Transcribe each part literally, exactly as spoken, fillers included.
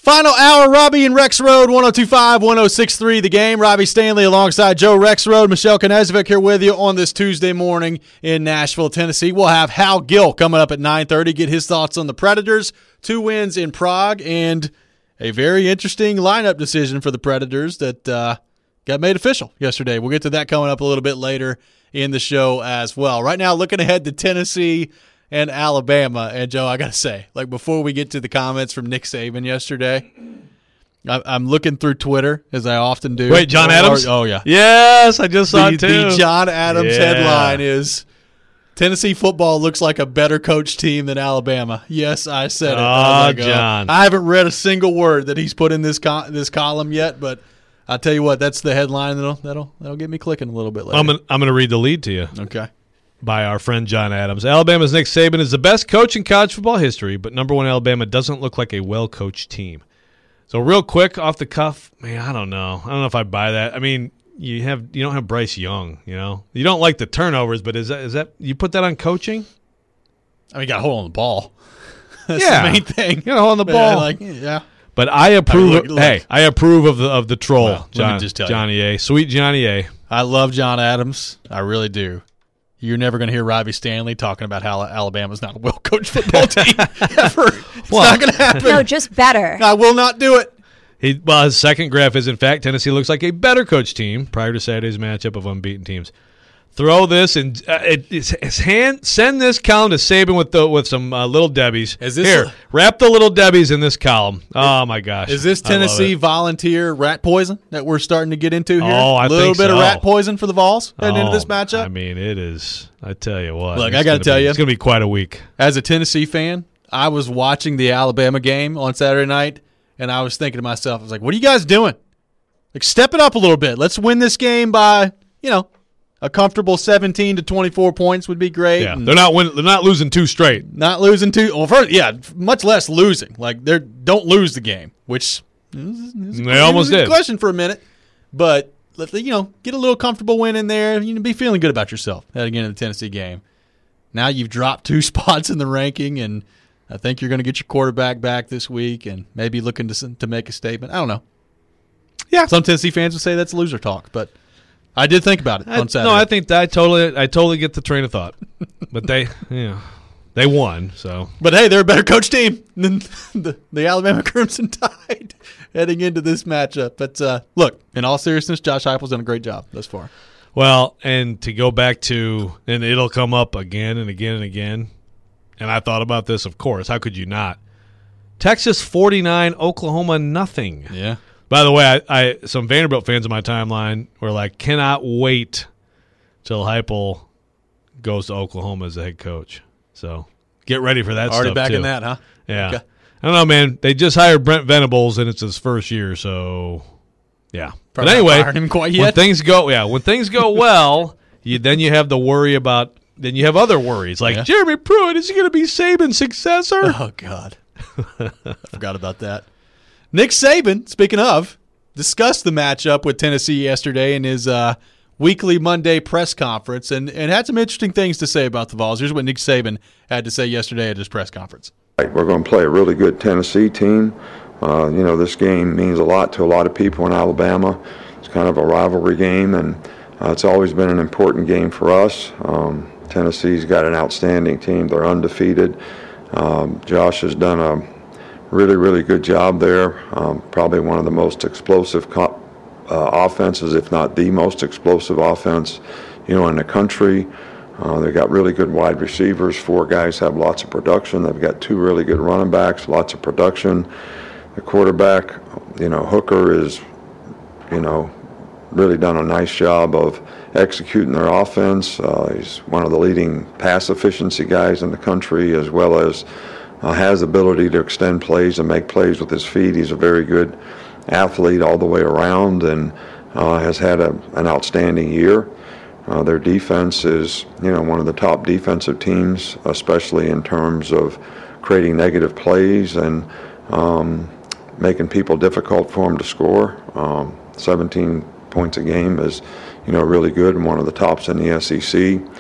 Final hour, Robbie and Rex Road, one oh two point five, one oh six point three The Game. Robbie Stanley alongside Joe Rex Road. Michelle Knezovic here with you on this Tuesday morning in Nashville, Tennessee. We'll have Hal Gill coming up at nine thirty, get his thoughts on the Predators, two wins in Prague, and a very interesting lineup decision for the Predators that uh, got made official yesterday. We'll get to that coming up a little bit later in the show as well. Right now, looking ahead to Tennessee and Alabama. And, Joe, I got to say, like before we get to the comments from Nick Saban yesterday, I, I'm looking through Twitter, as I often do. Wait, John or, Adams? Or, oh, yeah. Yes, I just saw the, it too. The John Adams yeah. headline is, Tennessee football looks like a better coach team than Alabama. Yes, I said it. Oh, like, John. Uh, I haven't read a single word that he's put in this co- this column yet, but I'll tell you what, that's the headline that'll that'll that'll get me clicking a little bit later. I'm gonna, I'm going to read the lead to you. Okay. By our friend John Adams. Alabama's Nick Saban is the best coach in college football history, but number one, Alabama doesn't look like a well-coached team. So real quick, off the cuff, man, I don't know. I don't know if I buy that. I mean, you have you don't have Bryce Young, you know. You don't like the turnovers, but is that is that you put that on coaching? I mean, you got a hold on the ball. That's yeah. the main thing. You got a hold on the ball. Yeah, like, yeah. But I approve. I mean, look, look. Hey, I approve of the of the troll, Well, John, let me just tell Johnny you. A. Sweet Johnny A. I love John Adams. I really do. You're never going to hear Robbie Stanley talking about how Alabama's not a well-coached football team ever. It's well, not going to happen. No, just better. I will not do it. He, well, his second graph is, in fact, Tennessee looks like a better coach team prior to Saturday's matchup of unbeaten teams. Throw this and uh, it, it's, it's hand, send this column to Saban with the with some uh, little Debbies. Is this Here, a, wrap the little Debbies in this column. Oh, my gosh. Is this Tennessee volunteer rat poison that we're starting to get into here? Oh, I A little think bit so. of rat poison for the Vols heading oh, into this matchup? I mean, it is. I tell you what. Look, it's I got to gonna tell be, you. It's going to be quite a week. As a Tennessee fan, I was watching the Alabama game on Saturday night, and I was thinking to myself, I was like, what are you guys doing? Like, step it up a little bit. Let's win this game by, you know, a comfortable seventeen to twenty-four points would be great. Yeah, they're not win- They're not losing two straight. Not losing two. Well, first, yeah, much less losing. Like, they don't lose the game, which is, is they almost was a did. Question for a minute, but let you know, get a little comfortable win in there. You know, be feeling good about yourself heading into the Tennessee game. Now you've dropped two spots in the ranking, and I think you're going to get your quarterback back this week, and maybe looking to to make a statement. I don't know. Yeah, some Tennessee fans would say that's loser talk, but I did think about it I, on Saturday. No, I think that I totally, I totally get the train of thought. But they, you know, they won. So, but hey, they're a better coach team than the, the Alabama Crimson Tide heading into this matchup. But uh, look, in all seriousness, Josh Heupel's done a great job thus far. Well, and to go back to, and it'll come up again and again and again. And I thought about this, of course. How could you not? Texas forty-nine, Oklahoma nothing. Yeah. By the way, I, I some Vanderbilt fans on my timeline were like, cannot wait till Heupel goes to Oklahoma as the head coach. So get ready for that Already stuff, back too. in that, huh? Yeah. Okay. I don't know, man. They just hired Brent Venables, and it's his first year, so yeah. Probably but anyway, not fired him quite yet. when things go, yeah, when things go well, you then you have the worry about. Then you have other worries like Yeah. Jeremy Pruitt, is he going to be Saban's successor? Oh God, I forgot about that. Nick Saban, speaking of, discussed the matchup with Tennessee yesterday in his uh, weekly Monday press conference and, and had some interesting things to say about the Vols. Here's what Nick Saban had to say yesterday at his press conference. We're going to play a really good Tennessee team. Uh, you know, this game means a lot to a lot of people in Alabama. It's kind of a rivalry game, and uh, it's always been an important game for us. Um, Tennessee's got an outstanding team. They're undefeated. Um, Josh has done a really, really good job there. Um, probably one of the most explosive co- uh, offenses, if not the most explosive offense, you know, in the country. Uh, they've got really good wide receivers. Four guys have lots of production. They've got two really good running backs, lots of production. The quarterback, you know, Hooker is, you know, really done a nice job of executing their offense. Uh, he's one of the leading pass efficiency guys in the country, as well as uh, has the ability to extend plays and make plays with his feet. He's a very good athlete all the way around, and uh, has had a, an outstanding year. Uh, their defense is, you know, one of the top defensive teams, especially in terms of creating negative plays and um, making people difficult for them to score. Um, seventeen points a game is, you know, really good and one of the tops in the S E C.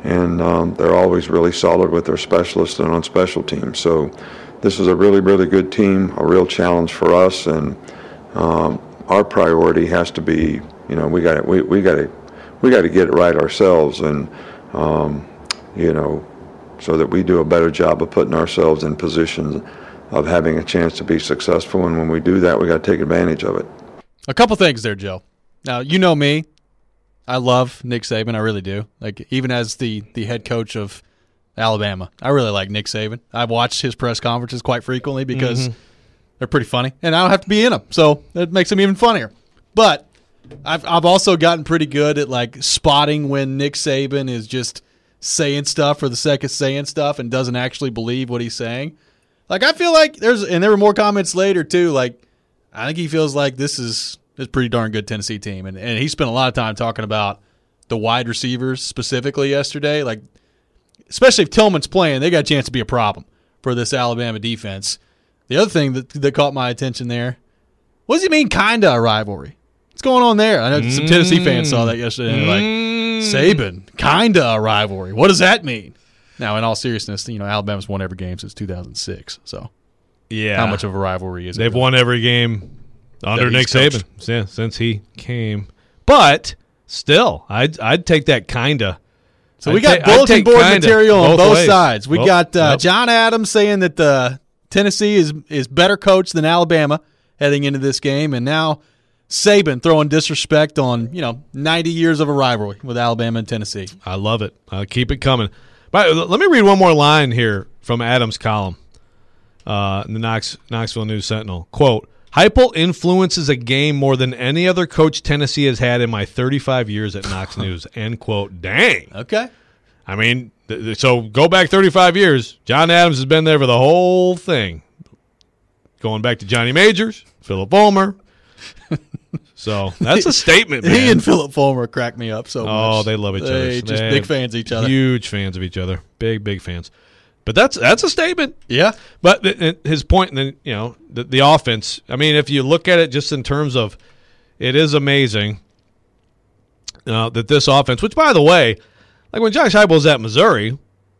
and um, they're always really solid with their specialists and on special teams. So this is a really, really good team, a real challenge for us, and um, our priority has to be, you know, we got we we got to we got to get it right ourselves, and um, you know, so that we do a better job of putting ourselves in positions of having a chance to be successful. And when we do that, we got to take advantage of it. A couple things there, Joe. Now, you know me. I love Nick Saban. I really do. Like, even as the, the head coach of Alabama, I really like Nick Saban. I've watched his press conferences quite frequently because mm-hmm. they're pretty funny, and I don't have to be in them, so it makes them even funnier. But I've I've also gotten pretty good at, like, spotting when Nick Saban is just saying stuff for the sake of saying stuff and doesn't actually believe what he's saying. Like, I feel like there's – and there were more comments later, too. Like, I think he feels like this is – It's a pretty darn good Tennessee team. And, and he spent a lot of time talking about the wide receivers specifically yesterday. Like, especially if Tillman's playing, they got a chance to be a problem for this Alabama defense. The other thing that, that caught my attention there, what does he mean kind of a rivalry? What's going on there? I know some mm. Tennessee fans saw that yesterday. And they're like, Saban, kind of a rivalry. What does that mean? Now, in all seriousness, you know, Alabama's won every game since two thousand six. So yeah, how much of a rivalry is it? They've won every game under Nick Saban, yeah, since he came. But still, I'd I'd take that kinda. So we I'd got ta- bulletin board kinda material on both both ways. sides. We Both- got uh, yep. John Adams saying that the Tennessee is is better coached than Alabama heading into this game, and now Saban throwing disrespect on, you know, ninety years of a rivalry with Alabama and Tennessee. I love it. I'll keep it coming. But let me read one more line here from Adams' column uh, in the Knox, Knoxville News Sentinel. Quote, Heupel influences a game more than any other coach Tennessee has had in my thirty-five years at Knox News. End quote. Dang. Okay. I mean, th- th- so go back thirty-five years. John Adams has been there for the whole thing. Going back to Johnny Majors, Philip Fulmer. So that's a statement, man. He and Philip Fulmer crack me up so much. Oh, they love each other. They just They're big fans of each other. Huge fans of each other. Big, big fans. But that's that's a statement. Yeah. But th- th- his point, then you know, the, the offense. I mean, if you look at it just in terms of, it is amazing uh, that this offense. Which, by the way, like when Josh Heupel was at Missouri,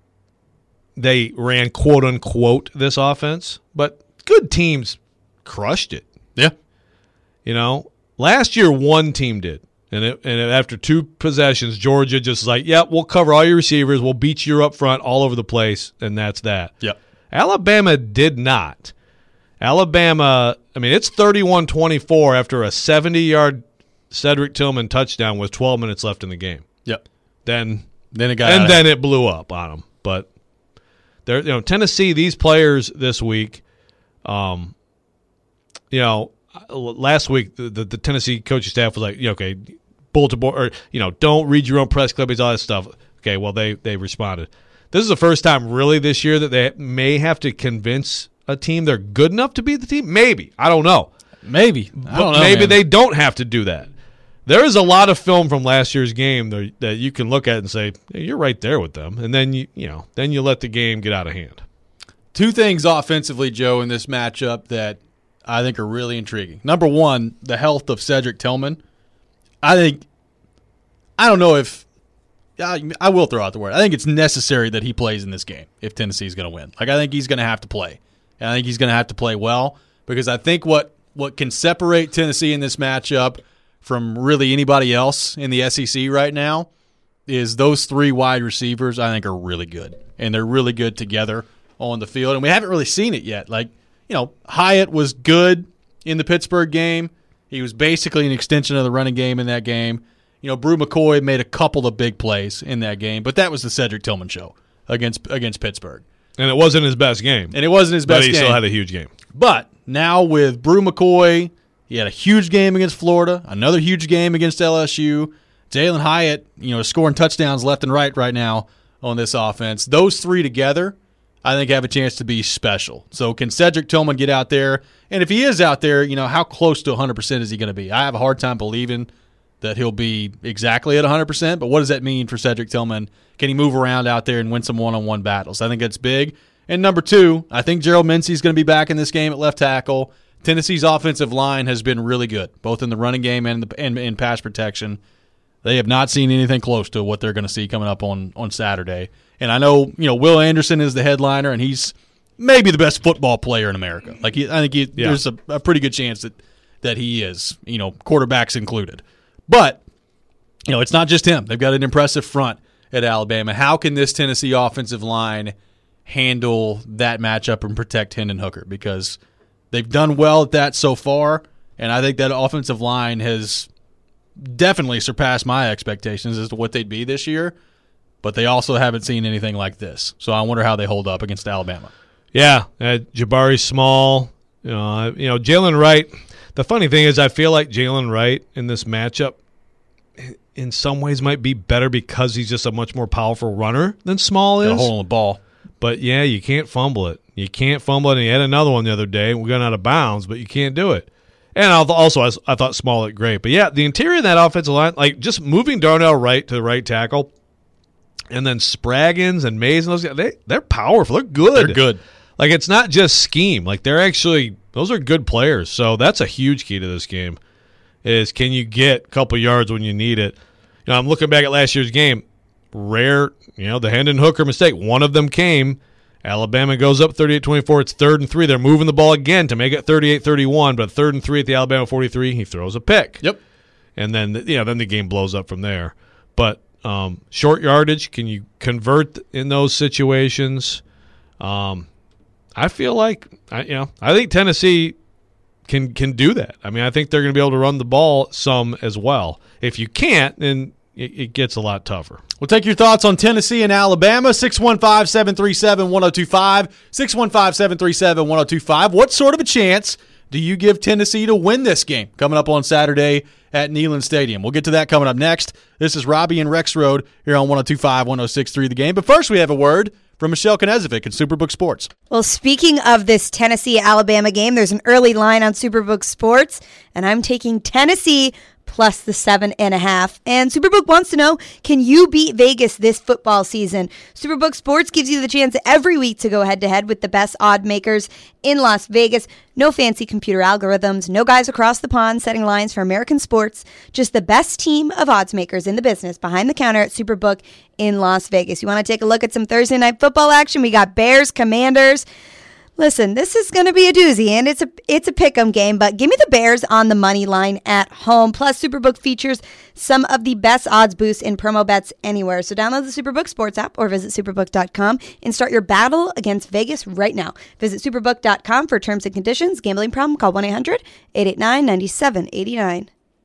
they ran quote unquote this offense, but good teams crushed it. Yeah. You know, last year one team did. And it, and after two possessions, Georgia just was like, yeah, we'll cover all your receivers. We'll beat you up front all over the place, and that's that. Yep. Alabama did not. Alabama, I mean, it's thirty-one twenty-four after a seventy-yard Cedric Tillman touchdown with twelve minutes left in the game. Yep. Then Then it got and out then of- it blew up on them. But they're, you know, Tennessee, these players this week, um, you know, last week the, the, the Tennessee coaching staff was like, yeah, okay, bulletin board, or you know, don't read your own press clippings, all that stuff. Okay, well they they responded. This is the first time really this year that they may have to convince a team they're good enough to beat the team. Maybe, I don't know. Maybe I But don't know. maybe man. they don't have to do that. There is a lot of film from last year's game that, that you can look at and say, hey, you're right there with them, and then you you know then you let the game get out of hand. Two things offensively, Joe, in this matchup that I think are really intriguing. Number one, the health of Cedric Tillman. I think, I don't know if, I, I will throw out the word. I think it's necessary that he plays in this game if Tennessee's going to win. Like, I think he's going to have to play. And I think he's going to have to play well because I think what, what can separate Tennessee in this matchup from really anybody else in the S E C right now is those three wide receivers I think are really good. And they're really good together on the field. And we haven't really seen it yet. Like, you know, Hyatt was good in the Pittsburgh game. He was basically an extension of the running game in that game. You know, Brew McCoy made a couple of big plays in that game, but that was the Cedric Tillman show against against Pittsburgh. And it wasn't his best game. And it wasn't his best but he game. still had a huge game. But now with Brew McCoy, he had a huge game against Florida, another huge game against L S U. Jalen Hyatt, you know, scoring touchdowns left and right right now on this offense. Those three together, I think, have a chance to be special. So can Cedric Tillman get out there? And if he is out there, you know, how close to one hundred percent is he going to be? I have a hard time believing that he'll be exactly at one hundred percent, but what does that mean for Cedric Tillman? Can he move around out there and win some one-on-one battles? I think that's big. And number two, I think Gerald Mincey is going to be back in this game at left tackle. Tennessee's offensive line has been really good, both in the running game and in, the, and in pass protection. They have not seen anything close to what they're going to see coming up on, on Saturday. And I know, you know, Will Anderson is the headliner, and he's maybe the best football player in America. Like, he, I think he, yeah. there's a, a pretty good chance that, that he is, you know, quarterbacks included. But, you know, it's not just him. They've got an impressive front at Alabama. How can this Tennessee offensive line handle that matchup and protect Hendon Hooker? Because they've done well at that so far, and I think that offensive line has definitely surpassed my expectations as to what they'd be this year, but they also haven't seen anything like this. So I wonder how they hold up against Alabama. Yeah, uh, Jabari Small, you know, you know, Jalen Wright. The funny thing is I feel like Jalen Wright in this matchup in some ways might be better because he's just a much more powerful runner than Small is. Got a hole in the ball. But, yeah, you can't fumble it. You can't fumble it. And he had another one the other day. We got out of bounds, but you can't do it. And also, I thought Small looked great. But, yeah, the interior of that offensive line, like just moving Darnell Wright to the right tackle, and then Spraggins and Mays and those guys, they, they're powerful. They're good. They're good. Like, it's not just scheme. Like, they're actually – those are good players. So that's a huge key to this game is can you get a couple yards when you need it. You know, I'm looking back at last year's game. Rare, you know, the Hendon Hooker mistake. One of them came. Alabama goes up thirty-eight twenty-four. It's third and three. They're moving the ball again to make it thirty-eight thirty-one, but third and three at the Alabama forty-three, he throws a pick. Yep. And then, you know, then the game blows up from there. But um, short yardage, can you convert in those situations? Um, I feel like, I, you know, I think Tennessee can can do that. I mean, I think they're going to be able to run the ball some as well. If you can't, then it, it gets a lot tougher. We'll take your thoughts on Tennessee and Alabama, six one five, seven three seven, one oh two five, six one five, seven three seven, one oh two five. What sort of a chance do you give Tennessee to win this game coming up on Saturday at Neyland Stadium? We'll get to that coming up next. This is Robbie and Rex Road here on one oh two five, one oh six three The Game. But first, we have a word from Michelle Knezovic at Superbook Sports. Well, speaking of this Tennessee-Alabama game, there's an early line on Superbook Sports, and I'm taking Tennessee plus the seven and a half. And Superbook wants to know, can you beat Vegas this football season? Superbook Sports gives you the chance every week to go head-to-head with the best odd makers in Las Vegas. No fancy computer algorithms, no guys across the pond setting lines for American sports, just the best team of odds makers in the business behind the counter at Superbook in Las Vegas. You want to take a look at some Thursday night football action? We got Bears, Commanders. Listen, this is going to be a doozy, and it's a it's a pick'em game, but give me the Bears on the money line at home. Plus, Superbook features some of the best odds boosts in promo bets anywhere. So download the Superbook Sports app or visit superbook dot com and start your battle against Vegas right now. Visit superbook dot com for terms and conditions. Gambling problem? Call one eight hundred, eight eight nine, nine seven eight nine.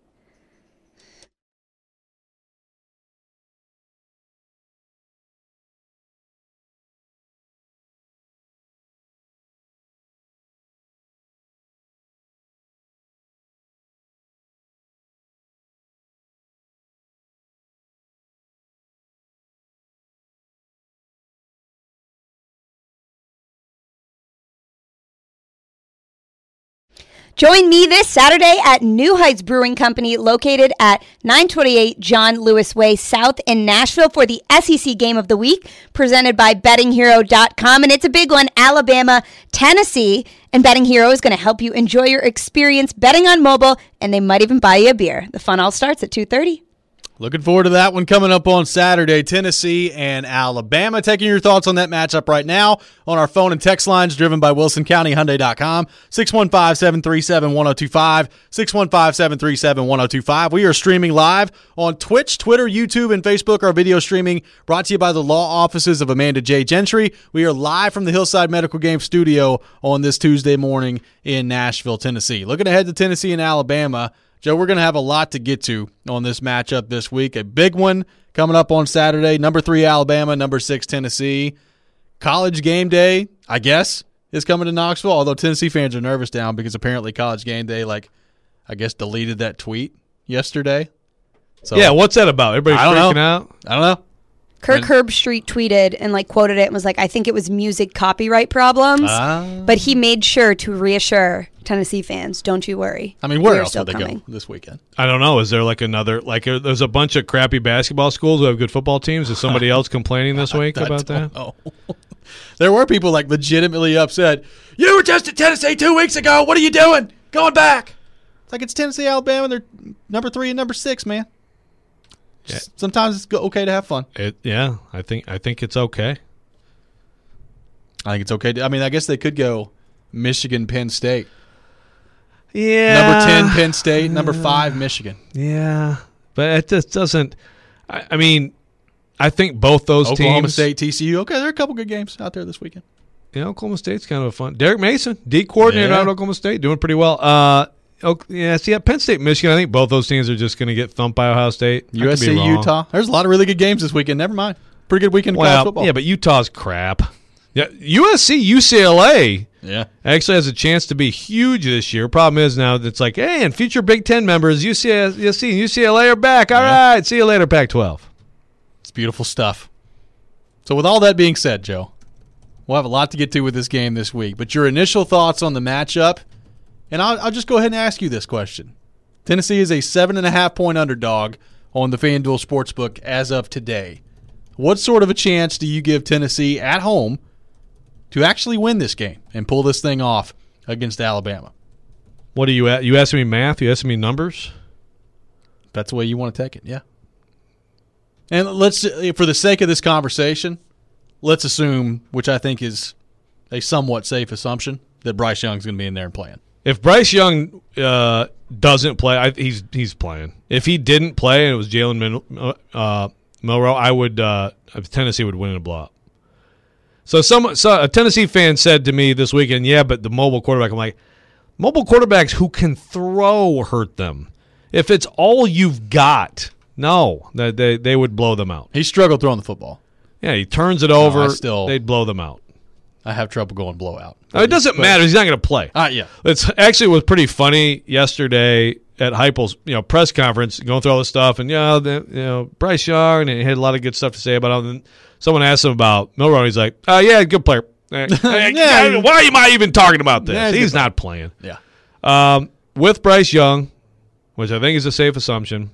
Join me this Saturday at New Heights Brewing Company, located at nine twenty-eight John Lewis Way South in Nashville, for the S E C Game of the Week, presented by betting hero dot com. And it's a big one, Alabama, Tennessee. And Betting Hero is going to help you enjoy your experience betting on mobile, and they might even buy you a beer. The fun all starts at two thirty. Looking forward to that one coming up on Saturday. Tennessee and Alabama. Taking your thoughts on that matchup right now on our phone and text lines driven by Wilson County Hyundai dot com. six one five, seven three seven, one oh two five. six one five, seven three seven, one oh two five. We are streaming live on Twitch, Twitter, YouTube, and Facebook. Our video streaming brought to you by the law offices of Amanda J. Gentry. We are live from the Hillside Medical Game Studio on this Tuesday morning in Nashville, Tennessee. Looking ahead to Tennessee and Alabama. Joe, we're going to have a lot to get to on this matchup this week. A big one coming up on Saturday. Number three, Alabama. Number six, Tennessee. College game day, I guess, is coming to Knoxville, although Tennessee fans are nervous down because apparently College game day, like, I guess, deleted that tweet yesterday. So yeah, what's that about? Everybody's I don't freaking know. out? I don't know. Kirk Herbstreit tweeted and like quoted it and was like, I think it was music copyright problems, Uh, but he made sure to reassure Tennessee fans, don't you worry. I mean, where We're else still would they coming. go this weekend? I don't know. Is there like another, like uh, there's a bunch of crappy basketball schools who have good football teams? Is somebody else complaining this week I about don't that? know. There were people like legitimately upset. You were just at Tennessee two weeks ago. What are you doing? Going back. It's like it's Tennessee, Alabama. They're number three and number six, man. Yeah. Sometimes it's okay to have fun. It, yeah, I think I think it's okay. I think it's okay. To, I mean, I guess they could go Michigan, Penn State. Yeah. Number ten, Penn State. Number five, Michigan. Yeah. But it just doesn't I, I mean, I think both those Oklahoma teams. State, T C U. Okay, there are a couple good games out there this weekend. Yeah, Oklahoma State's kind of a fun. Derek Mason, D coordinator Yeah. out of Oklahoma State, doing pretty well. Uh, yeah, see, at Penn State, Michigan, I think both those teams are just going to get thumped by Ohio State. I U S C, could be wrong. Utah. There's a lot of really good games this weekend. Never mind. Pretty good weekend of Well, college football. yeah, but Utah's crap. Yeah, U S C, U C L A yeah. actually has a chance to be huge this year. Problem is now it's like, hey, and future Big Ten members, U C S C and U C L A are back. All Yeah. right, see you later, Pac twelve. It's beautiful stuff. So with all that being said, Joe, we'll have a lot to get to with this game this week. But your initial thoughts on the matchup, and I'll, I'll just go ahead and ask you this question. Tennessee is a seven and a half point underdog on the FanDuel Sportsbook as of today. What sort of a chance do you give Tennessee at home to actually win this game and pull this thing off against Alabama? What are you at? You asking me math? You asking me numbers? That's the way you want to take it, yeah. And let's, for the sake of this conversation, let's assume, which I think is a somewhat safe assumption, that Bryce Young's going to be in there and playing. If Bryce Young uh, doesn't play, I, he's he's playing. If he didn't play and it was Jalen Min, uh, Milroe, I would uh, Tennessee would win in a blowout. So some so a Tennessee fan said to me this weekend, "Yeah, but the mobile quarterback." I'm like, mobile quarterbacks who can throw hurt them. If it's all you've got, no, they they, they would blow them out. He struggled throwing the football. Yeah, he turns it over. No, I still- they'd blow them out. I have trouble going blowout. Oh, it doesn't But- matter. He's not going to play. Uh, yeah. It's actually was pretty funny yesterday at Heupel's you know press conference, going through all this stuff, and you know, the, you know Bryce Young, and he had a lot of good stuff to say about him. And someone asked him about Milroe, and he's like, "Oh yeah, good player. Eh, eh, Yeah. Why am I even talking about this? Yeah, he's a he's good not playing." Yeah. Um, with Bryce Young, which I think is a safe assumption,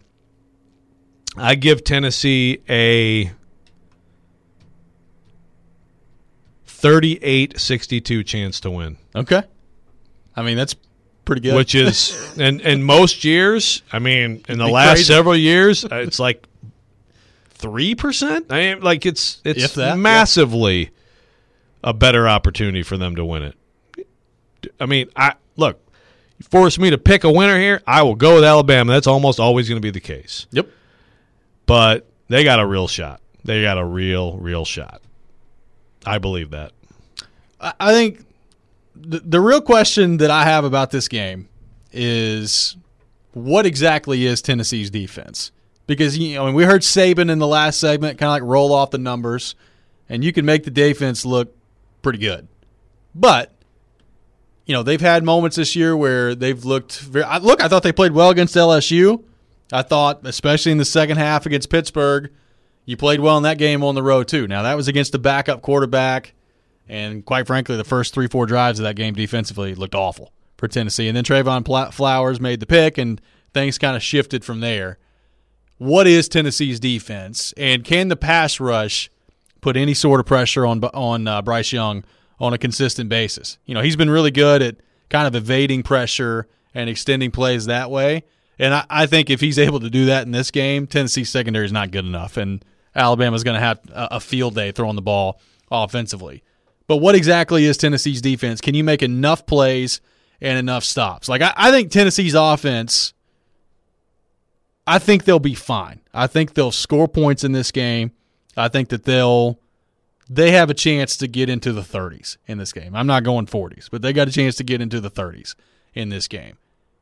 I give Tennessee a thirty-eight sixty-two chance to win. Okay. I mean, that's pretty good. Which is, and in most years, I mean, in the Be last crazy. several years, uh, it's like three percent. I mean, like it's it's If that, massively a better opportunity for them to win it. I mean, I look, you force me to pick a winner here, I will go with Alabama. That's almost always going to be the case. Yep. But they got a real shot. They got a real, real shot. I believe that. I I think the, the real question that I have about this game is what exactly is Tennessee's defense? Because you know, I mean, we heard Saban in the last segment kind of like roll off the numbers, and you can make the defense look pretty good. But you know, they've had moments this year where they've looked very. I, look, I thought they played well against L S U. I thought, especially in the second half against Pittsburgh, you played well in that game on the road too. Now that was against a backup quarterback, and quite frankly, the first three, four drives of that game defensively looked awful for Tennessee. And then Trayvon Pla- Flowers made the pick, and things kind of shifted from there. What is Tennessee's defense, and can the pass rush put any sort of pressure on on uh, Bryce Young on a consistent basis? You know, he's been really good at kind of evading pressure and extending plays that way. And I, I think if he's able to do that in this game, Tennessee's secondary is not good enough, and Alabama's going to have a, a field day throwing the ball offensively. But what exactly is Tennessee's defense? Can you make enough plays and enough stops? Like I, I think Tennessee's offense, I think they'll be fine. I think they'll score points in this game. I think that they'll they have a chance to get into the thirties in this game. I'm not going forties, but they got a chance to get into the thirties in this game.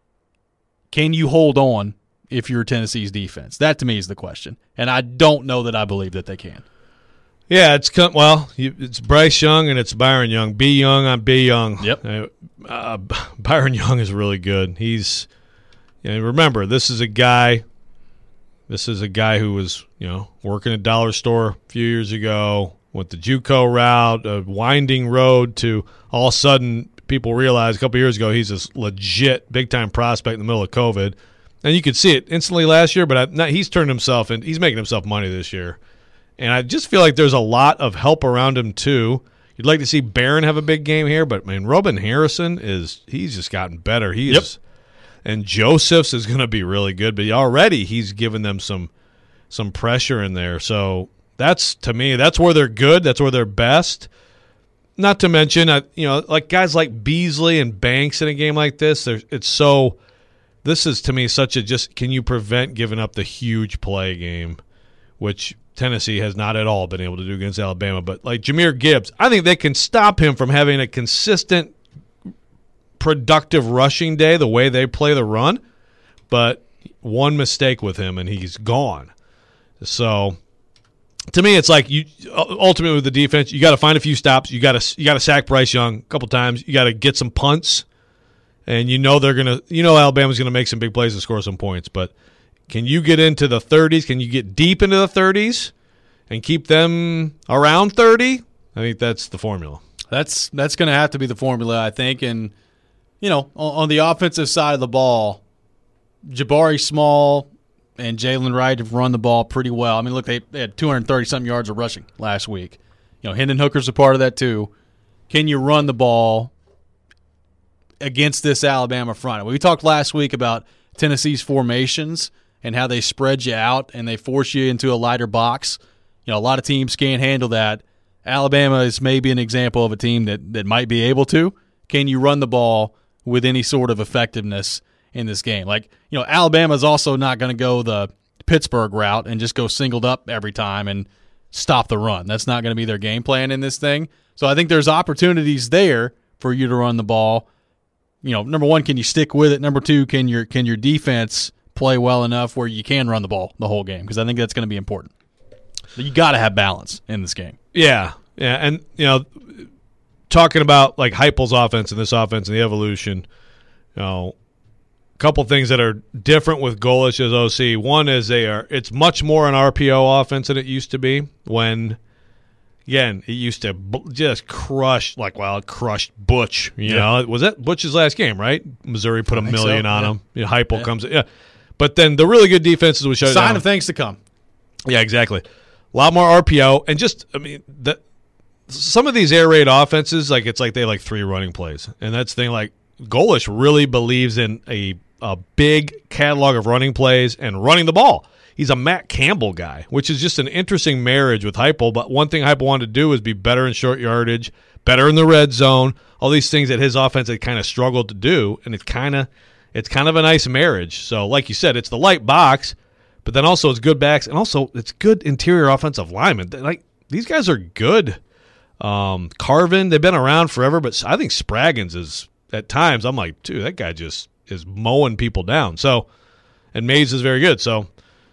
Can you hold on if you're Tennessee's defense? That to me is the question, and I don't know that I believe that they can. Yeah, it's come, well, you, it's Bryce Young and it's Byron Young. B Young on B Young. Yep. Uh, uh, Byron Young is really good. He's, you know, remember, this is a guy. This is a guy who was, you know, working at Dollar Store a few years ago, went the JUCO route, a winding road to all of a sudden people realized a couple years ago he's this legit big-time prospect in the middle of COVID. And you could see it instantly last year, but I, not, he's turned himself in. He's making himself money this year. And I just feel like there's a lot of help around him, too. You'd like to see Barron have a big game here, but, man, Robin Harrison, is he's just gotten better. He Yep. is, and Josephs is going to be really good, but already he's given them some some pressure in there. So that's, to me, that's where they're good. That's where they're best. Not to mention, uh, you know, like guys like Beasley and Banks in a game like this, it's so – this is, to me, such a just – can you prevent giving up the huge play game, which Tennessee has not at all been able to do against Alabama. But like Jahmyr Gibbs, I think they can stop him from having a consistent, productive rushing day the way they play the run. But one mistake with him, and he's gone. So – to me, it's like you ultimately with the defense, you got to find a few stops. You got to you got to sack Bryce Young a couple times. You got to get some punts, and you know they're gonna. You know Alabama's gonna make some big plays and score some points. But can you get into the thirties? Can you get deep into the thirties and keep them around thirty? I think that's the formula. That's that's going to have to be the formula, I think. And you know, on, on the offensive side of the ball, Jabari Small and Jalen Wright have run the ball pretty well. I mean, look, they, they had two hundred thirty-something yards of rushing last week. You know, Hendon Hooker's a part of that too. Can you run the ball against this Alabama front? We talked last week about Tennessee's formations and how they spread you out and they force you into a lighter box. You know, a lot of teams can't handle that. Alabama is maybe an example of a team that, that might be able to. Can you run the ball with any sort of effectiveness in this game? Like, you know, Alabama's also not going to go the Pittsburgh route and just go singled up every time and stop the run. That's not going to be their game plan in this thing. So I think there's opportunities there for you to run the ball. You know, number one, can you stick with it? Number two, can your can your defense play well enough where you can run the ball the whole game? Because I think that's going to be important. But you got to have balance in this game. Yeah, yeah, and you know, talking about like Heupel's offense and this offense and the evolution, you know, couple things that are different with Golesh as O C. One is they are it's much more an R P O offense than it used to be when, again, it used to just crush, like, well, it crushed Butch. You yeah. know, was that Butch's last game, right? Missouri put a million so. on yeah. him. You know, Heupel yeah. comes, yeah. But then the really good defenses would show sign down. of things to come. Yeah, exactly. A lot more R P O, and just, I mean, the, some of these air raid offenses, like it's like they have like three running plays, and that's the thing. Like Golesh really believes in a a big catalog of running plays and running the ball. He's a Matt Campbell guy, which is just an interesting marriage with Heupel. But one thing Heupel wanted to do is be better in short yardage, better in the red zone, all these things that his offense had kind of struggled to do, and it's kind of it's kind of a nice marriage. So like you said, it's the light box, but then also it's good backs, and also it's good interior offensive linemen. Like these guys are good. Um, Carvin, they've been around forever, but I think Spraggins is, at times, I'm like, dude, that guy just is mowing people down. So, and Mays is very good. So,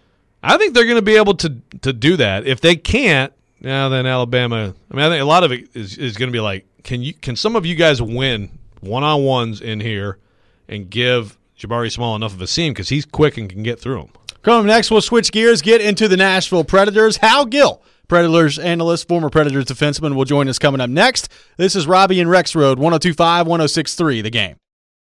I think they're going to be able to to do that. If they can't, now then Alabama. I mean, I think a lot of it is, is going to be like, can you can some of you guys win one on ones in here and give Jabari Small enough of a seam because he's quick and can get through them. Coming up next, we'll switch gears, get into the Nashville Predators. Hal Gill, Predators analyst, former Predators defenseman, will join us coming up next. This is Robbie and Rex Road, one oh two point five, one oh six point three, The Game.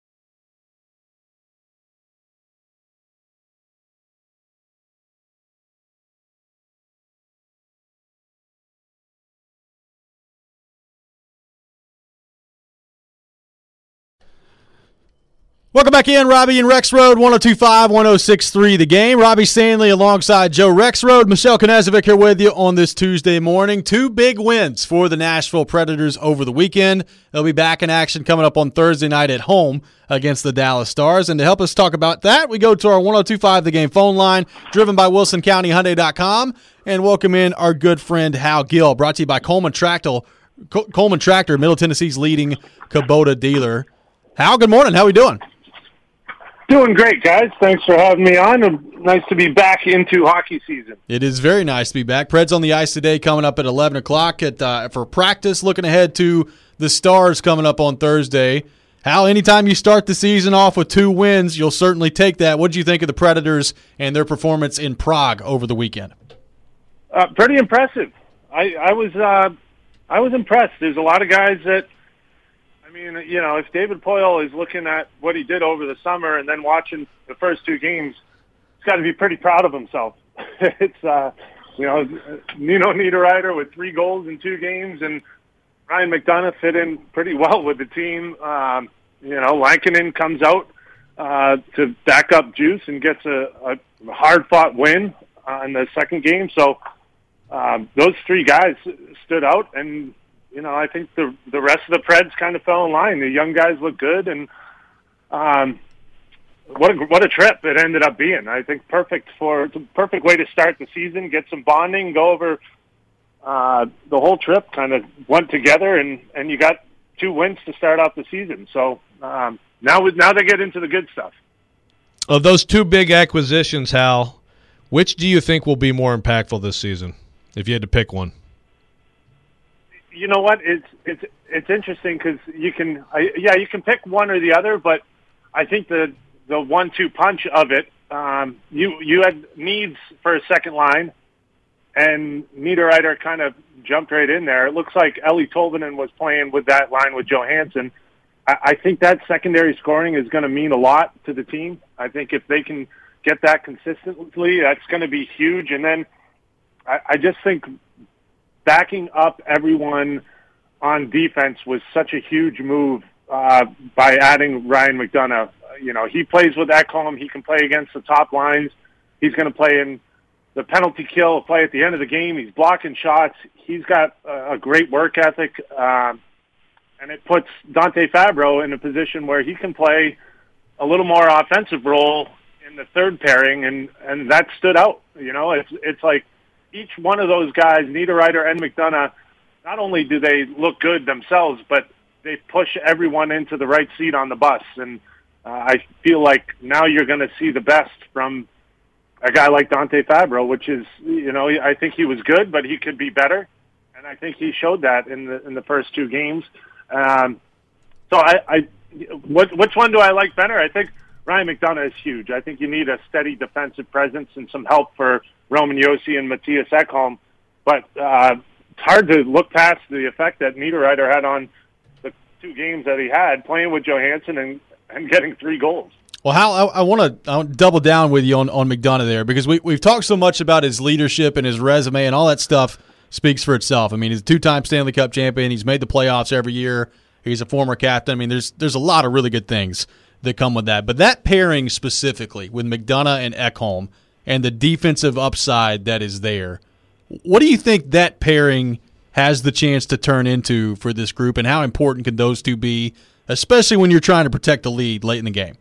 Welcome back in, Robbie and Rex Road, one oh two point five, one oh six point three, The Game. Robbie Stanley alongside Joe Rex Road. Michelle Knezovic here with you on this Tuesday morning. Two big wins for the Nashville Predators over the weekend. They'll be back in action coming up on Thursday night at home against the Dallas Stars. And to help us talk about that, we go to our one oh two point five The Game phone line, driven by Wilson County Hyundai dot com, and welcome in our good friend Hal Gill, brought to you by Coleman Tractor, Coleman Tractor, Middle Tennessee's leading Kubota dealer. Hal, good morning. How are we doing? Doing great, guys. Thanks for having me on. Nice to be back into hockey season. It is very nice to be back. Preds on the ice today, coming up at eleven o'clock at uh, for practice. Looking ahead to the Stars coming up on Thursday. Hal, anytime you start the season off with two wins, you'll certainly take that. What did you think of the Predators and their performance in Prague over the weekend? Uh, pretty impressive. I, I was uh, I was impressed. There's a lot of guys that. I mean, you know, if David Poile is looking at what he did over the summer and then watching the first two games, he's got to be pretty proud of himself. It's, uh, you know, Nino Niederreiter with three goals in two games, and Ryan McDonough fit in pretty well with the team. Um, you know, Lankinen comes out uh, to back up Juice and gets a, a hard-fought win. uh, in the second game. So um, those three guys stood out, and you know I think the the rest of the Preds kind of fell in line. The young guys look good, and um, what a what a trip it ended up being. I think perfect for it's a perfect way to start the season, get some bonding, go over uh, the whole trip. Kind of went together, and and you got two wins to start off the season. So um, now now they get into the good stuff. Of those two big acquisitions, Hal, which do you think will be more impactful this season, if you had to pick one? You know what? It's it's it's interesting because you can, I, yeah, you can pick one or the other, but I think the the one-two punch of it, um, you you had needs for a second line, and Niederreiter kind of jumped right in there. It looks like Ellie Tolvanen was playing with that line with Johansson. I, I think that secondary scoring is going to mean a lot to the team. I think if they can get that consistently, that's going to be huge. And then I, I just think backing up everyone on defense was such a huge move uh, by adding Ryan McDonagh. You know, he plays with Ekholm. He can play against the top lines. He's going to play in the penalty kill, play at the end of the game. He's blocking shots. He's got a, a great work ethic. Um, and it puts Dante Fabro in a position where he can play a little more offensive role in the third pairing, and, and that stood out. You know, it's it's like each one of those guys, Niederreiter and McDonagh, not only do they look good themselves, but they push everyone into the right seat on the bus. And uh, I feel like now you're going to see the best from a guy like Dante Fabro, which is, you know, I think he was good, but he could be better. And I think he showed that in the in the first two games. Um, so I, I what, which one do I like better? I think Ryan McDonagh is huge. I think you need a steady defensive presence and some help for Roman Josi and Matthias Ekholm. But uh, it's hard to look past the effect that Niederreiter had on the two games that he had, playing with Johansson and, and getting three goals. Well, Hal, I, I want to double down with you on, on McDonagh there, because we, we've talked so much about his leadership and his resume, and all that stuff speaks for itself. I mean, he's a two-time Stanley Cup champion. He's made the playoffs every year. He's a former captain. I mean, there's there's a lot of really good things that come with that. But that pairing specifically with McDonagh and Ekholm and the defensive upside that is there, what do you think that pairing has the chance to turn into for this group, and how important can those two be, especially when you're trying to protect the lead late in the game?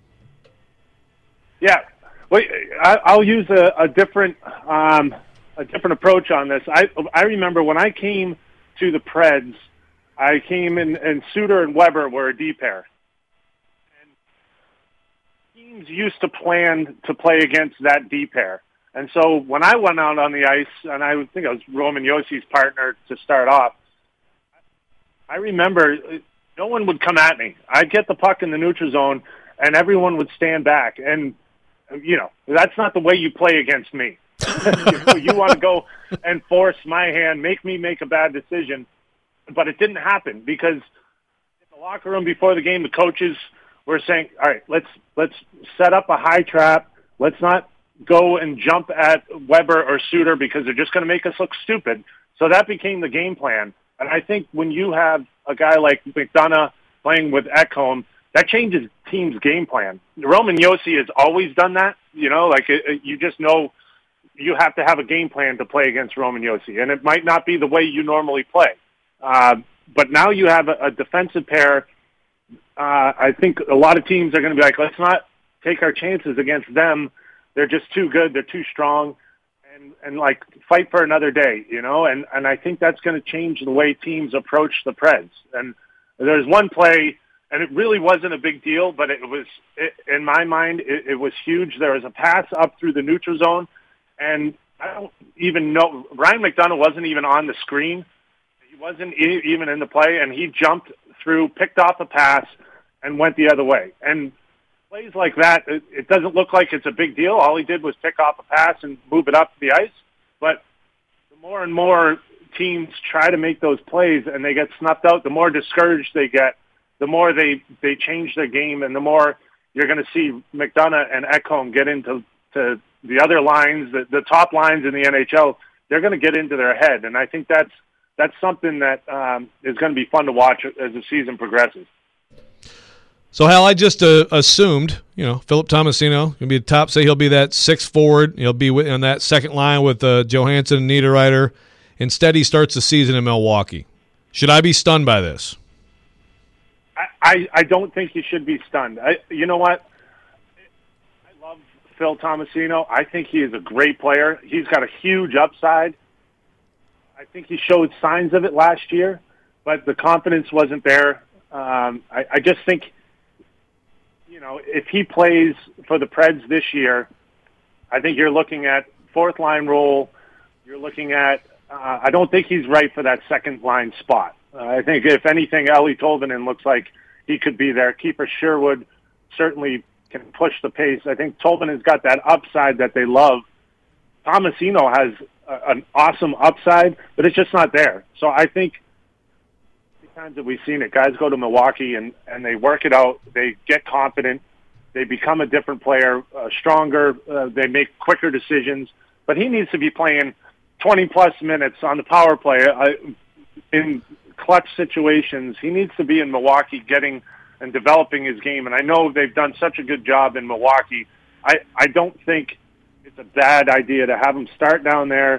Yeah, well, I, I'll use a, a different um, a different approach on this. I I remember when I came to the Preds, I came in, and Suter and Weber were a D pair. And teams used to plan to play against that D pair. And so when I went out on the ice, and I think I was Roman Josi's partner to start off, I remember no one would come at me. I'd get the puck in the neutral zone, and everyone would stand back. And, you know, that's not the way you play against me. you, you want to go and force my hand, make me make a bad decision. But it didn't happen, because in the locker room before the game, the coaches were saying, all right, let's let's set up a high trap. Let's not go and jump at Weber or Suter, because they're just going to make us look stupid. So that became the game plan. And I think when you have a guy like McDonagh playing with Ekholm, that changes team's game plan. Roman Josi has always done that. You know, like it, it, you just know you have to have a game plan to play against Roman Josi. And it might not be the way you normally play. Uh, but now you have a, a defensive pair. Uh, I think a lot of teams are going to be like, let's not take our chances against them. They're just too good. They're too strong. And, and like, fight for another day, you know? And, and I think that's going to change the way teams approach the Preds. And there's one play, and it really wasn't a big deal, but it was, it, in my mind, it, it was huge. There was a pass up through the neutral zone, and I don't even know, Ryan McDonagh wasn't even on the screen. He wasn't even in the play, and he jumped through, picked off a pass, and went the other way. And plays like that, it, it doesn't look like it's a big deal. All he did was pick off a pass and move it up the ice. But the more and more teams try to make those plays and they get snuffed out, the more discouraged they get, the more they, they change their game, and the more you're going to see McDonagh and Ekholm get into to the other lines, the, the top lines in the N H L. They're going to get into their head, and I think that's That's something that um, is going to be fun to watch as the season progresses. So, Hal, I just uh, assumed, you know, Philip Tomasino can be the top. Say he'll be that sixth forward. He'll be with, on that second line with uh, Johansson and Niederreiter. Instead, he starts the season in Milwaukee. Should I be stunned by this? I, I, I don't think you should be stunned. I, you know what? I love Phil Tomasino. I think he is a great player. He's got a huge upside. I think he showed signs of it last year, but the confidence wasn't there. Um, I, I just think, you know, if he plays for the Preds this year, I think you're looking at fourth line role. You're looking at, uh, I don't think he's right for that second line spot. Uh, I think if anything, Ellie Tolvanen looks like he could be there. Keeper Sherwood certainly can push the pace. I think Tolvanen's got that upside that they love. Tomasino has a, an awesome upside, but it's just not there. So I think times that we've seen it, guys go to Milwaukee and, and they work it out. They get confident. They become a different player, uh, stronger. Uh, they make quicker decisions. But he needs to be playing twenty-plus minutes on the power play uh, in clutch situations. He needs to be in Milwaukee getting and developing his game. And I know they've done such a good job in Milwaukee. I, I don't think it's a bad idea to have him start down there.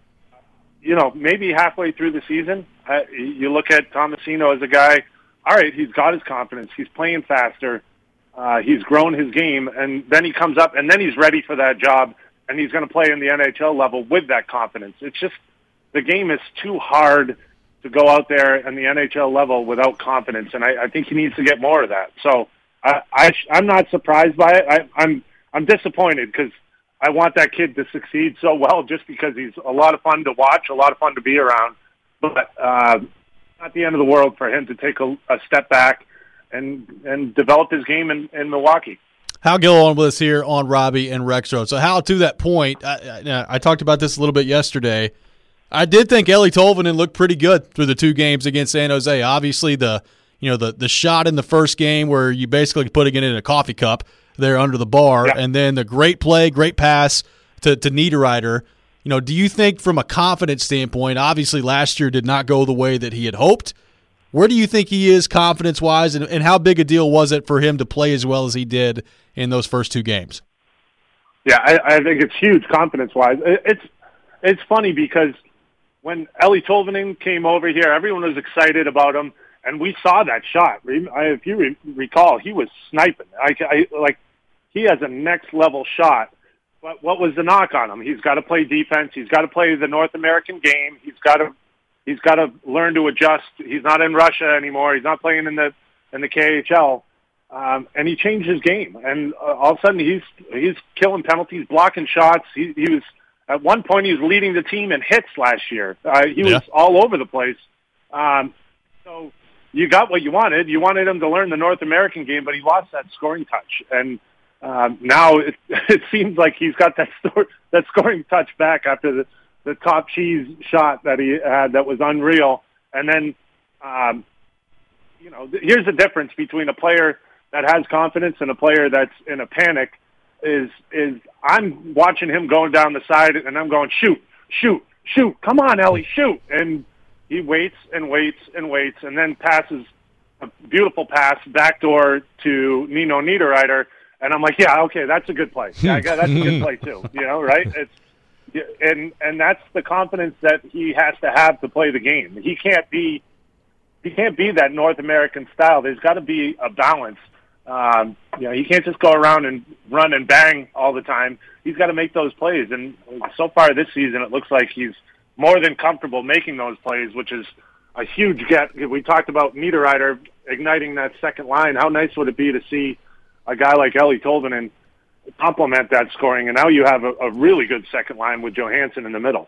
You know, maybe halfway through the season, uh, you look at Tomasino as a guy, all right, he's got his confidence. He's playing faster. Uh, he's grown his game. And then he comes up, and then he's ready for that job, and he's going to play in the N H L level with that confidence. It's just the game is too hard to go out there in the N H L level without confidence, and I, I think he needs to get more of that. So I, I, I'm not surprised by it. I, I'm, I'm disappointed because I want that kid to succeed so well just because he's a lot of fun to watch, a lot of fun to be around. But uh, not the end of the world for him to take a, a step back and and develop his game in, in Milwaukee. Hal Gill on with us here on Robbie and Rex Road. So, Hal, to that point, I, I, I talked about this a little bit yesterday. I did think Ellie Tolvanen looked pretty good through the two games against San Jose. Obviously, the you know the the shot in the first game where you basically putting it in a coffee cup there under the bar, yeah. And then the great play, great pass to, to Niederreiter. You know, do you think from a confidence standpoint, obviously last year did not go the way that he had hoped. Where do you think he is confidence-wise, and, and how big a deal was it for him to play as well as he did in those first two games? Yeah, I, I think it's huge confidence-wise. It, it's it's funny because when Ellie Tolvanen came over here, everyone was excited about him. And we saw that shot. If you recall, he was sniping. I, I, like he has a next level shot. But what was the knock on him? He's got to play defense. He's got to play the North American game. He's got to he's got to learn to adjust. He's not in Russia anymore. He's not playing in the in the K H L. Um, and he changed his game. And uh, all of a sudden, he's he's killing penalties, blocking shots. He, he was at one point he was leading the team in hits last year. Uh, he yeah. was all over the place. Um, so. You got what you wanted. You wanted him to learn the North American game, but he lost that scoring touch. And um, now it, it seems like he's got that sto- that scoring touch back after the, the top cheese shot that he had that was unreal. And then, um, you know, th- here's the difference between a player that has confidence and a player that's in a panic is is I'm watching him going down the side, and I'm going, shoot, shoot, shoot, come on, Ellie, shoot. And he waits and waits and waits, and then passes a beautiful pass backdoor to Nino Niederreiter, and I'm like, yeah, okay, that's a good play. Yeah, that's a good play too. You know, right? It's and and that's the confidence that he has to have to play the game. He can't be he can't be that North American style. There's got to be a balance. Um, you know, he can't just go around and run and bang all the time. He's got to make those plays, and so far this season, it looks like he's more than comfortable making those plays, which is a huge get. We talked about Niederreiter igniting that second line. How nice would it be to see a guy like Ellie Tolvanen complement that scoring? And now you have a, a really good second line with Johansson in the middle.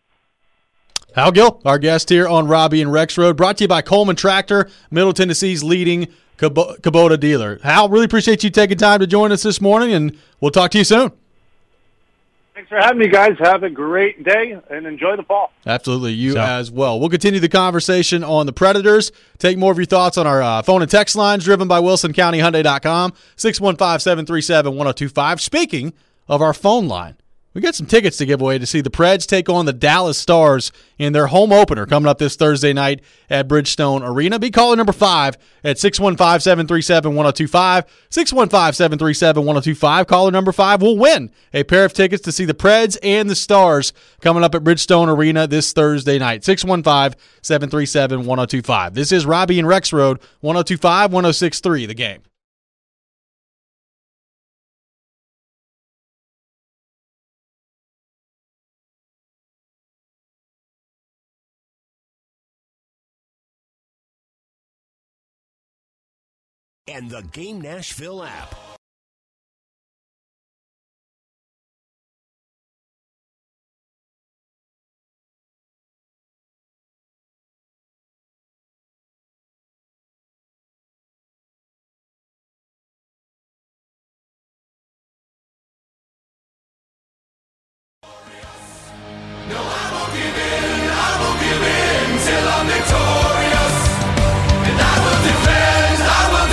Hal Gill, our guest here on Robbie and Rex Road, brought to you by Coleman Tractor, Middle Tennessee's leading Kubota dealer. Hal, really appreciate you taking time to join us this morning, and we'll talk to you soon. Thanks for having me, guys. Have a great day and enjoy the fall. Absolutely. You so. as well. We'll continue the conversation on the Predators. Take more of your thoughts on our uh, phone and text lines driven by Wilson County Hyundai dot com, six one five, seven three seven, one oh two five. Speaking of our phone line, we got some tickets to give away to see the Preds take on the Dallas Stars in their home opener coming up this Thursday night at Bridgestone Arena. Be caller number five at six one five, seven three seven, one oh two five. six one five, seven three seven, one oh two five. Caller number five will win a pair of tickets to see the Preds and the Stars coming up at Bridgestone Arena this Thursday night. six one five, seven three seven, one oh two five. This is Robbie and Rex Road, one oh two five, one oh six three, The Game. And the Game Nashville app. No, I won't give in, I won't give in till I'm victorious. And I will defend, I will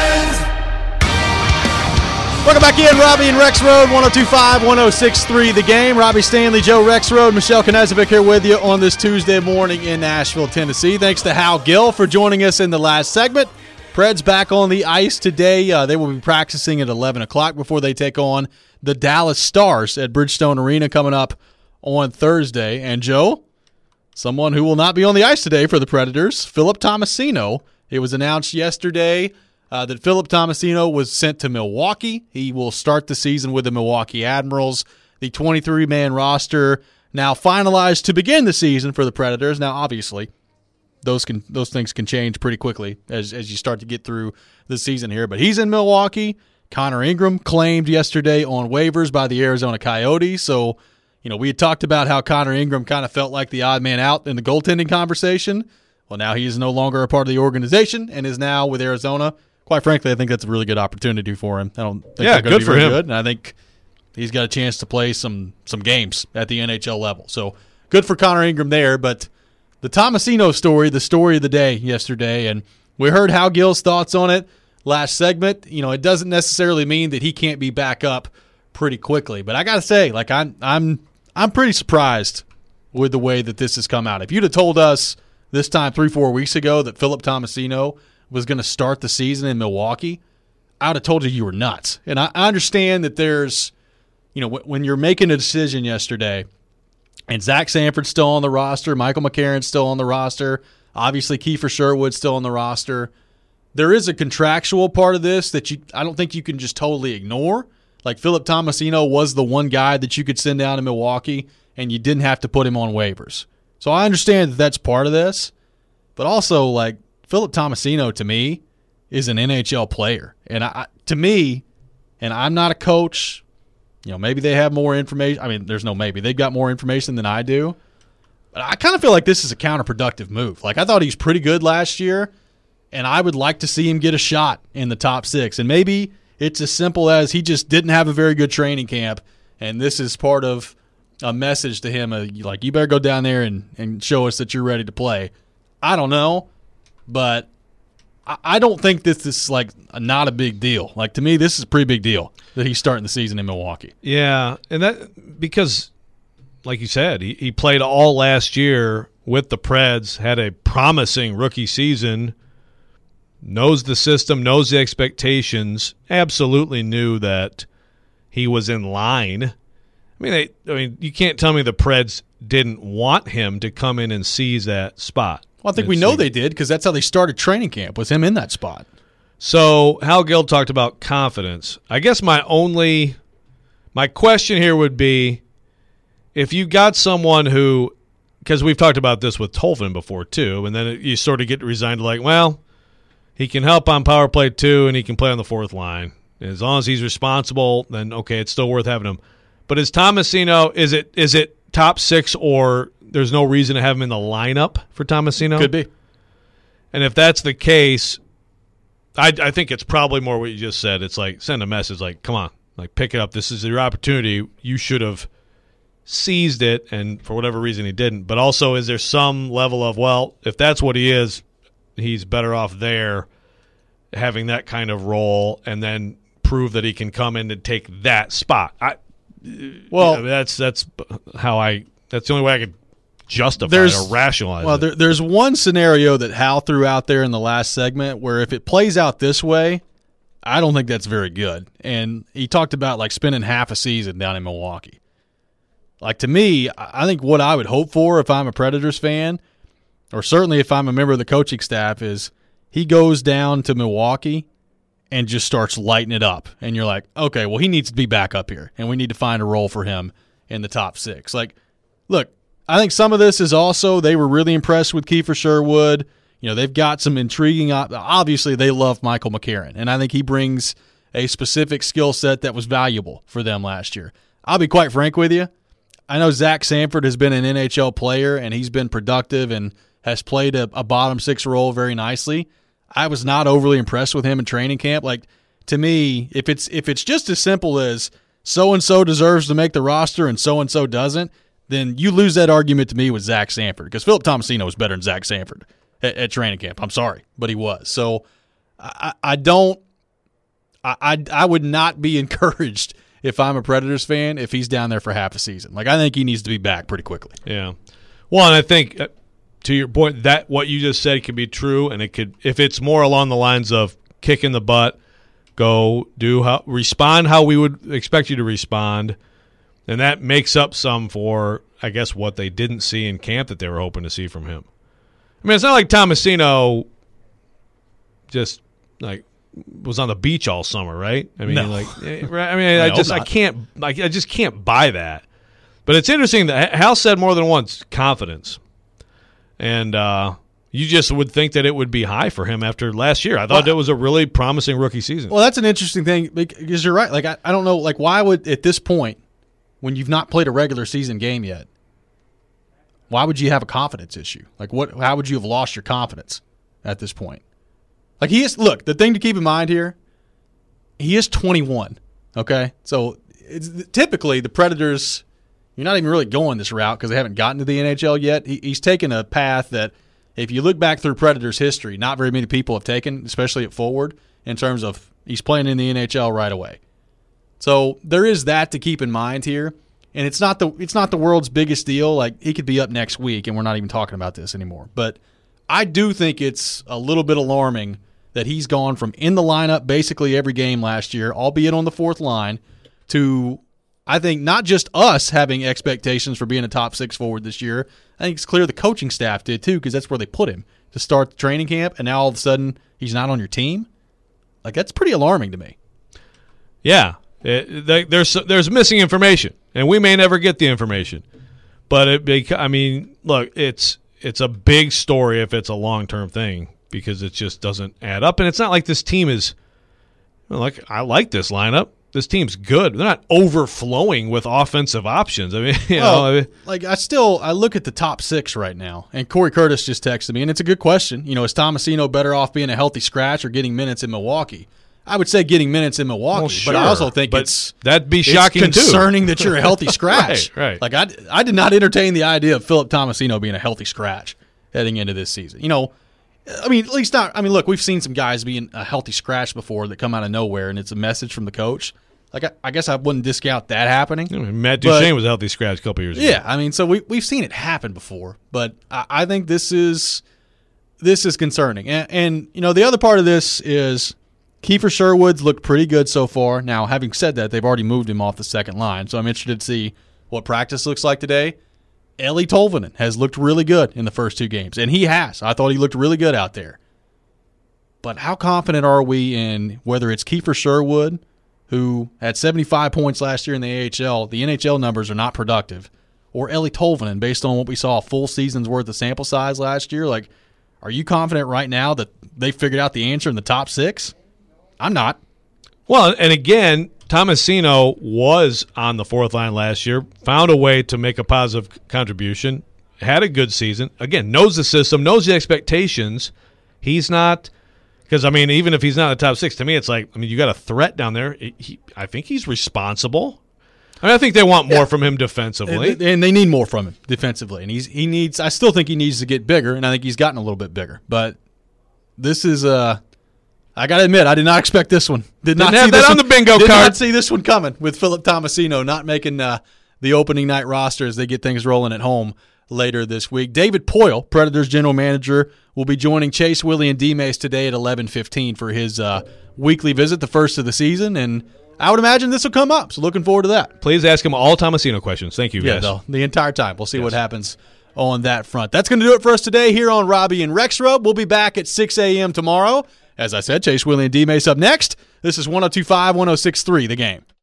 defend. Welcome back in, Robbie and Rex Road, one oh two five, one oh six three, The Game. Robbie Stanley, Joe Rex Road, Michelle Knezovic here with you on this Tuesday morning in Nashville, Tennessee. Thanks to Hal Gill for joining us in the last segment. Preds back on the ice today. Uh, they will be practicing at eleven o'clock before they take on the Dallas Stars at Bridgestone Arena coming up on Thursday. And Joe, someone who will not be on the ice today for the Predators, Philip Tomasino. It was announced yesterday uh, that Philip Tomasino was sent to Milwaukee. He will start the season with the Milwaukee Admirals. The twenty-three man roster now finalized to begin the season for the Predators. Now, obviously, those can those things can change pretty quickly as as you start to get through the season here. But he's in Milwaukee. Connor Ingram claimed yesterday on waivers by the Arizona Coyotes. So, you know, we had talked about how Connor Ingram kind of felt like the odd man out in the goaltending conversation. Well, now he is no longer a part of the organization and is now with Arizona. Quite frankly, I think that's a really good opportunity for him. I don't think yeah, they're going to good be for very him. good, and I think he's got a chance to play some some games at the N H L level. So good for Connor Ingram there. But the Tomasino story, the story of the day yesterday, and we heard Hal Gill's thoughts on it last segment. You know, it doesn't necessarily mean that he can't be back up pretty quickly. But I got to say, like, I'm I'm I'm pretty surprised with the way that this has come out. If you'd have told us this time three, four weeks ago that Philip Tomasino was going to start the season in Milwaukee, I would have told you you were nuts. And I, I understand that there's, you know, when you're making a decision yesterday, and Zach Sanford's still on the roster, Michael McCarron's still on the roster, obviously Kiefer Sherwood's still on the roster, there is a contractual part of this that you I don't think you can just totally ignore. Like Philip Tomasino was the one guy that you could send down to Milwaukee, and you didn't have to put him on waivers. So I understand that that's part of this, but also, like, Philip Tomasino, to me, is an N H L player. And I, to me, and I'm not a coach, you know, maybe they have more information. I mean, there's no maybe. They've got more information than I do. But I kind of feel like this is a counterproductive move. Like, I thought he was pretty good last year, and I would like to see him get a shot in the top six. And maybe it's as simple as he just didn't have a very good training camp, and this is part of a message to him, of, like, you better go down there and, and show us that you're ready to play. I don't know, but I, I don't think this is, like, a, not a big deal. Like, to me, this is a pretty big deal that he's starting the season in Milwaukee. Yeah, and that because, like you said, he, he played all last year with the Preds, had a promising rookie season, knows the system, knows the expectations, absolutely knew that he was in line. I mean, they, I mean, you can't tell me the Preds didn't want him to come in and seize that spot. Well, I think we know they did because that's how they started training camp, was him in that spot. So Hal Gill talked about confidence. I guess my only – my question here would be if you got someone who – because we've talked about this with Tolvin before too, and then it, you sort of get resigned to like, well, he can help on power play too and he can play on the fourth line. As long as he's responsible, then okay, it's still worth having him. But is Tomasino, is it is it top six or there's no reason to have him in the lineup for Tomasino? Could be. And if that's the case, I, I think it's probably more what you just said. It's like send a message like, come on, like pick it up. This is your opportunity. You should have seized it, and for whatever reason he didn't. But also, is there some level of, well, if that's what he is, he's better off there having that kind of role and then prove that he can come in and take that spot. I Well, you know, that's that's how I. That's the only way I could justify there's, it or rationalize well, it. There, there's one scenario that Hal threw out there in the last segment where if it plays out this way, I don't think that's very good. And he talked about like spending half a season down in Milwaukee. Like to me, I think what I would hope for if I'm a Predators fan, or certainly if I'm a member of the coaching staff, is he goes down to Milwaukee and just starts lighting it up. And you're like, okay, well, he needs to be back up here, and we need to find a role for him in the top six. Like, look, I think some of this is also they were really impressed with Kiefer Sherwood. You know, they've got some intriguing – obviously, they love Michael McCarron, and I think he brings a specific skill set that was valuable for them last year. I'll be quite frank with you. I know Zach Sanford has been an N H L player, and he's been productive and has played a, a bottom six role very nicely. I was not overly impressed with him in training camp. Like, to me, if it's if it's just as simple as so-and-so deserves to make the roster and so-and-so doesn't, then you lose that argument to me with Zach Sanford, because Philip Tomasino was better than Zach Sanford at, at training camp. I'm sorry, but he was. So I, I don't I, – I, I would not be encouraged if I'm a Predators fan if he's down there for half a season. Like, I think he needs to be back pretty quickly. Yeah. Well, and I think uh, to your point, that what you just said could be true, and it could – if it's more along the lines of kicking the butt, go do how, respond how we would expect you to respond, and that makes up some for, I guess, what they didn't see in camp that they were hoping to see from him. I mean, it's not like Tomasino just, like, was on the beach all summer, right? I mean, no. like, I mean, I No, just, not. I can't, I, I just can't buy that. But it's interesting that Hal said more than once confidence, and uh, you just would think that it would be high for him after last year. I thought Well, it was a really promising rookie season. Well, that's an interesting thing because you're right. Like, I, I don't know, like, why would at this point, when you've not played a regular season game yet, why would you have a confidence issue? Like, what? How would you have lost your confidence at this point? Like, he is, look, the thing to keep in mind here, he is twenty-one, okay? So, it's, typically, the Predators, you're not even really going this route because they haven't gotten to the N H L yet. He, he's taken a path that, if you look back through Predators history, not very many people have taken, especially at forward, in terms of he's playing in the N H L right away. So, there is that to keep in mind here. And it's not the it's not the world's biggest deal. Like, he could be up next week, and we're not even talking about this anymore. But I do think it's a little bit alarming that he's gone from in the lineup basically every game last year, albeit on the fourth line, to, I think, not just us having expectations for being a top six forward this year. I think it's clear the coaching staff did too, because that's where they put him to start the training camp, and now all of a sudden he's not on your team. Like, that's pretty alarming to me. Yeah. It, they, there's there's missing information, and we may never get the information. But it, beca- I mean, look, it's it's a big story if it's a long term thing, because it just doesn't add up. And it's not like this team is like I like this lineup. This team's good. They're not overflowing with offensive options. I mean, you well, know, I mean, like I still I look at the top six right now, and Corey Curtis just texted me, and it's a good question. You know, is Tomasino better off being a healthy scratch or getting minutes in Milwaukee? I would say getting minutes in Milwaukee, well, sure, but I also think but it's that'd be shocking it's concerning that you're a healthy scratch. right, right. Like I, I did not entertain the idea of Philip Tomasino being a healthy scratch heading into this season. You know, I mean, at least not. I mean, look, we've seen some guys being a healthy scratch before that come out of nowhere, and it's a message from the coach. Like I, I guess I wouldn't discount that happening. I mean, Matt but- Duchene was a healthy scratch a couple years ago. Yeah, I mean, so we we've seen it happen before, but I, I think this is this is concerning. And, and you know, the other part of this is Kiefer Sherwood's looked pretty good so far. Now, having said that, they've already moved him off the second line, so I'm interested to see what practice looks like today. Eeli Tolvanen has looked really good in the first two games, and he has. I thought he looked really good out there. But how confident are we in whether it's Kiefer Sherwood, who had seventy-five points last year in the A H L, the N H L numbers are not productive, or Eeli Tolvanen, based on what we saw a full season's worth of sample size last year? Like, are you confident right now that they figured out the answer in the top six? I'm not. Well, and again, Tomasino was on the fourth line last year, found a way to make a positive contribution, had a good season. Again, knows the system, knows the expectations. He's not – because, I mean, even if he's not in the top six, to me it's like, I mean, you got a threat down there. He, I think he's responsible. I mean, I think they want more Yeah. from him defensively. And, and they need more from him defensively. And he's he needs – I still think he needs to get bigger, and I think he's gotten a little bit bigger. But this is – uh, I got to admit, I did not expect this one. Did Didn't not have see that this on one- the bingo did card. not see this one coming with Philip Tomasino not making uh, the opening night roster as they get things rolling at home later this week. David Poyle, Predators general manager, will be joining Chase, Willie, and D-Mace today at eleven fifteen for his uh, weekly visit, the first of the season, and I would imagine this will come up, so looking forward to that. Please ask him all Tomasino questions. Thank you, Yeah, guys. though, the entire time. We'll see Yes. what happens on that front. That's going to do it for us today here on Robbie and Rexroad. We'll be back at six a.m. tomorrow. As I said, Chase, Willie, and D-Mace up next. This is one oh two point five, one oh six point three, The Game.